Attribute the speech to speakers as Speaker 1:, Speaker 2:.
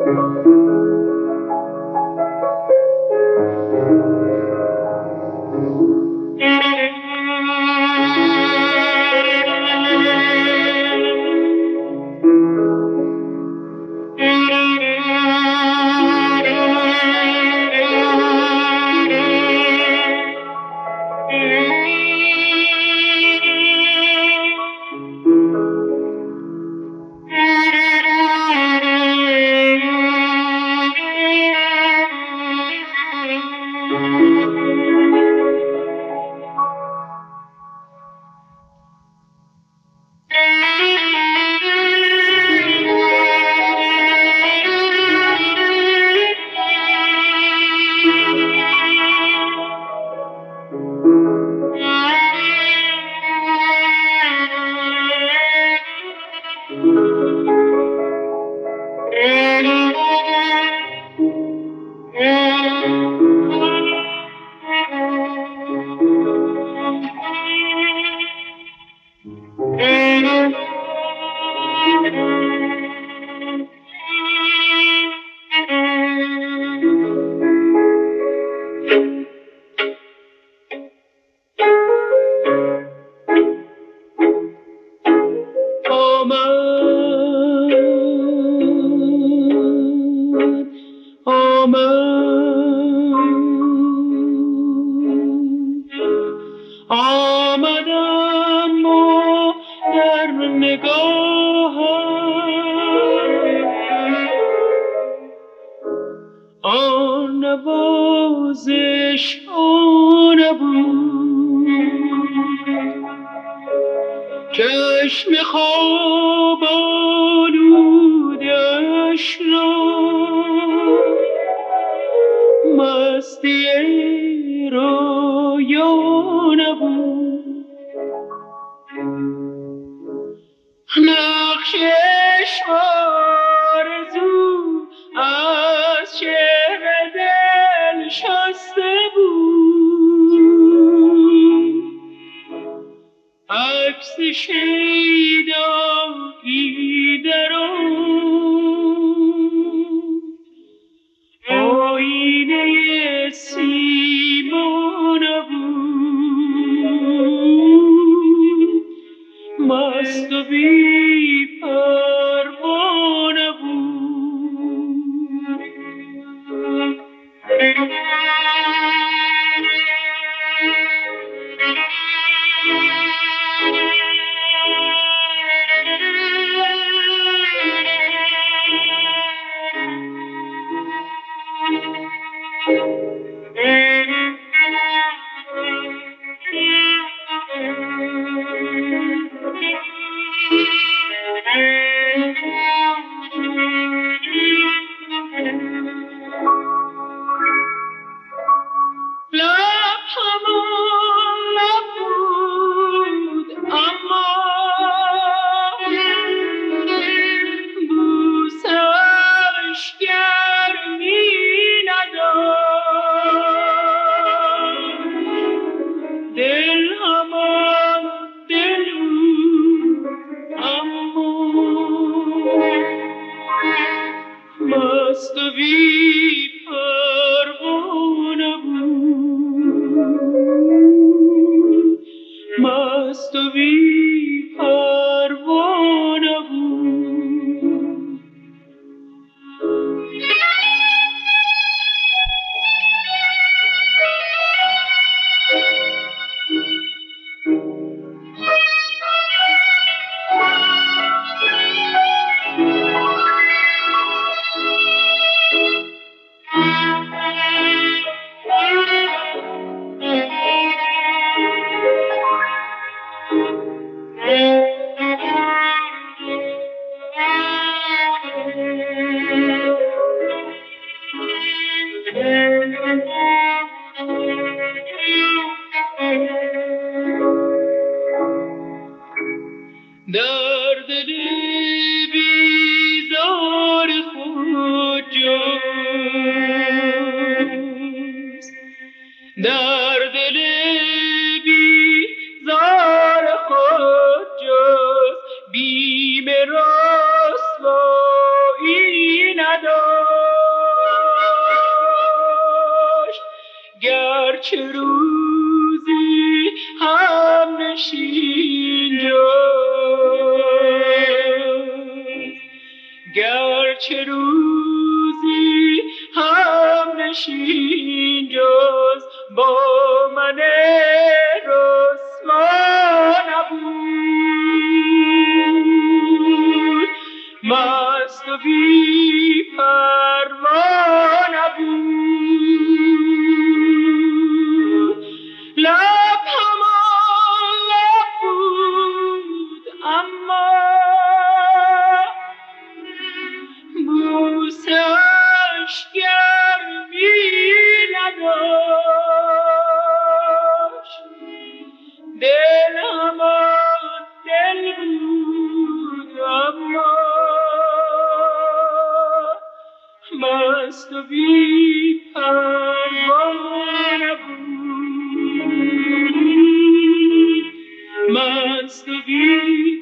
Speaker 1: آمدم و در نگاهم آن نوازش نبود، چشم خواب آلودش را مستی رویا نبود. نقش آرزو از چهر دل شسته بود، عکس شیدایی در آن آینه سیما نبود، مست و بی پروا نبود. مست و بی پروا نبود، مست و بی پروا نبود. گرچه روزی هم نشین جز، گرچه روزی هم نشین جز با من رسوا نبود، مست و بی پروا نبود. لب همان لب بود اما بوسه‌اش گرمی نداشت. دل همان دل بود اما مست و بی پروا نبود، مست و بی